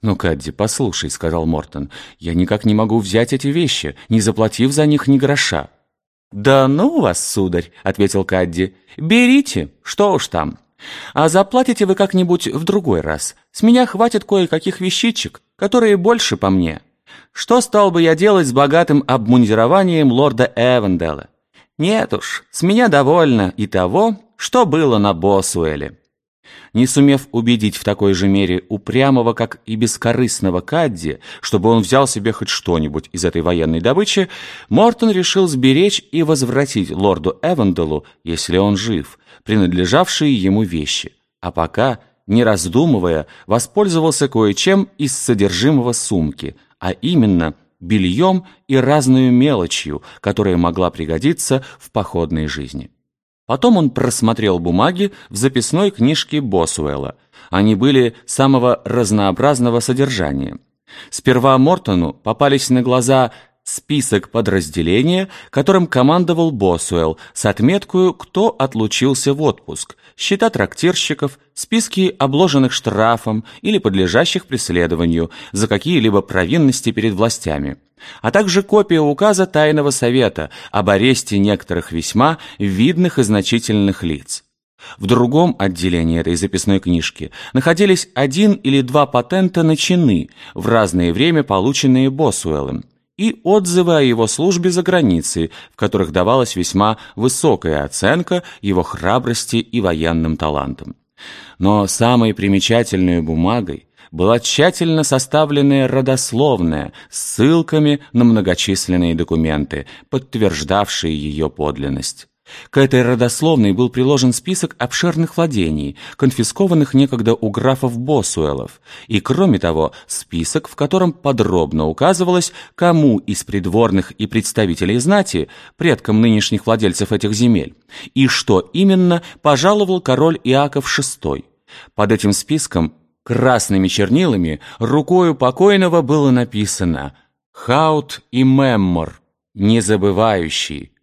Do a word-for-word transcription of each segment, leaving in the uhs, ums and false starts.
«Ну, Кадди, послушай», — сказал Мортон, — «я никак не могу взять эти вещи, не заплатив за них ни гроша». «Да ну вас, сударь», — ответил Кадди, — «берите, что уж там. А заплатите вы как-нибудь в другой раз. С меня хватит кое-каких вещичек, которые больше по мне. Что стал бы я делать с богатым обмундированием лорда Эвенделла? Нет уж, с меня довольно и того, что было на Босуэле». Не сумев убедить в такой же мере упрямого, как и бескорыстного Кадди, чтобы он взял себе хоть что-нибудь из этой военной добычи, Мортон решил сберечь и возвратить лорду Эвенделлу, если он жив, принадлежавшие ему вещи, а пока, не раздумывая, воспользовался кое-чем из содержимого сумки, а именно бельем и разную мелочью, которая могла пригодиться в походной жизни. Потом он просмотрел бумаги в записной книжке Босуэлла. Они были самого разнообразного содержания. Сперва Мортону попались на глаза список подразделения, которым командовал Босуэлл, с отметкой «Кто отлучился в отпуск», счета трактирщиков, списки обложенных штрафом или подлежащих преследованию за какие-либо провинности перед властями, а также копия указа Тайного совета об аресте некоторых весьма видных и значительных лиц. В другом отделении этой записной книжки находились один или два патента на чины, в разное время полученные Босуэллом, и отзывы о его службе за границей, в которых давалась весьма высокая оценка его храбрости и военным талантам. Но самой примечательной бумагой была тщательно составленная родословная с ссылками на многочисленные документы, подтверждавшие ее подлинность. К этой родословной был приложен список обширных владений, конфискованных некогда у графов Босуэллов, и, кроме того, список, в котором подробно указывалось, кому из придворных и представителей знати, предкам нынешних владельцев этих земель, и что именно пожаловал король Иаков шестой. Под этим списком красными чернилами рукою покойного было написано «Хаут и Меммор, незабывающий,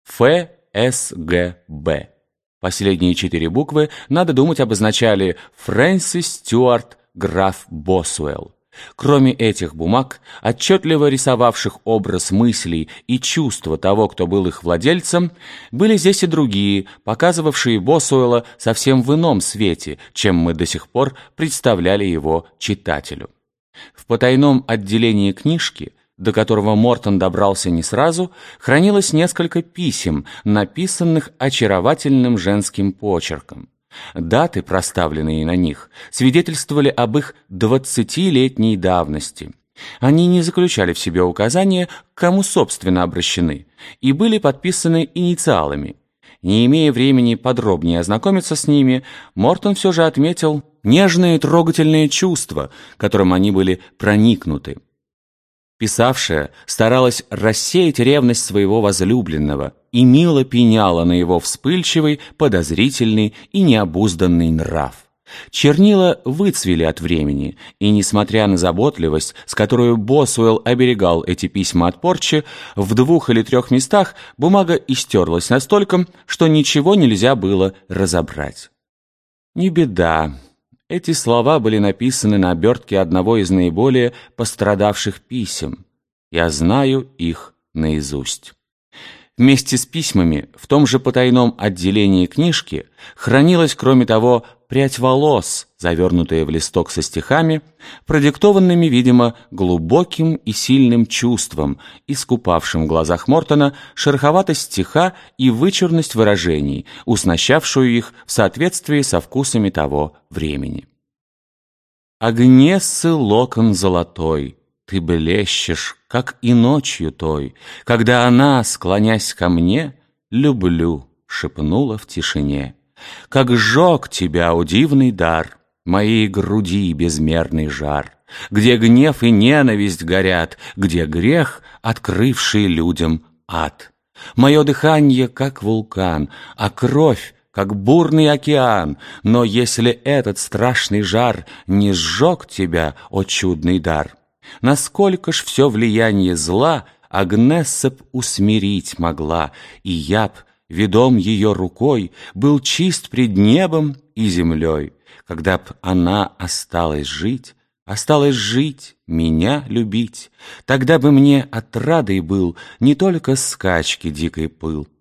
Ф. С Г Б». Последние четыре буквы, надо думать, обозначали Фрэнсис Стюарт, граф Босуэлл. Кроме этих бумаг, отчетливо рисовавших образ мыслей и чувства того, кто был их владельцем, были здесь и другие, показывавшие Босуэлла совсем в ином свете, чем мы до сих пор представляли его читателю. В потайном отделении книжки, до которого Мортон добрался не сразу, хранилось несколько писем, написанных очаровательным женским почерком. Даты, проставленные на них, свидетельствовали об их двадцатилетней давности. Они не заключали в себе указания, к кому собственно обращены, и были подписаны инициалами. Не имея времени подробнее ознакомиться с ними, Мортон все же отметил нежные и трогательные чувства, которым они были проникнуты. Писавшая старалась рассеять ревность своего возлюбленного и мило пеняла на его вспыльчивый, подозрительный и необузданный нрав. Чернила выцвели от времени, и, несмотря на заботливость, с которой Босуэлл оберегал эти письма от порчи, в двух или трех местах бумага истерлась настолько, что ничего нельзя было разобрать. Не беда. Эти слова были написаны на обертке одного из наиболее пострадавших писем. Я знаю их наизусть. Вместе с письмами в том же потайном отделении книжки хранилась, кроме того, прядь волос, завернутая в листок со стихами, продиктованными, видимо, глубоким и сильным чувством, искупавшим в глазах Мортона шероховатость стиха и вычурность выражений, уснащавшую их в соответствии со вкусами того времени. «Агнессы локон золотой, ты блещешь, как и ночью той, когда она, склонясь ко мне, люблю», — шепнула в тишине. «Как сжег тебя, о дивный дар, моей груди безмерный жар, где гнев и ненависть горят, где грех, открывший людям ад. Мое дыхание, как вулкан, а кровь, как бурный океан, но если этот страшный жар не сжег тебя, о чудный дар, насколько ж все влияние зла Агнесса б усмирить могла, и я б, ведом ее рукой, был чист пред небом и землей, когда б она осталась жить Осталось жить, меня любить. Тогда бы мне отрадой был не только скачки дикой пыл,